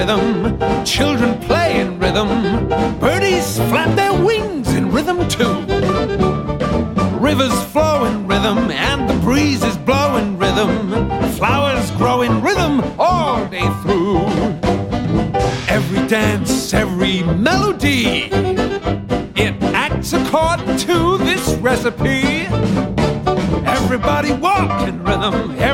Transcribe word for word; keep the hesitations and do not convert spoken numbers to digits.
rhythm. Children play in rhythm. Birdies flap their wings in rhythm too. Rivers flow in rhythm, and the breezes blow in rhythm. Flowers grow in rhythm all day through. Every dance, every melody, it acts according to this recipe. Everybody walk in rhythm.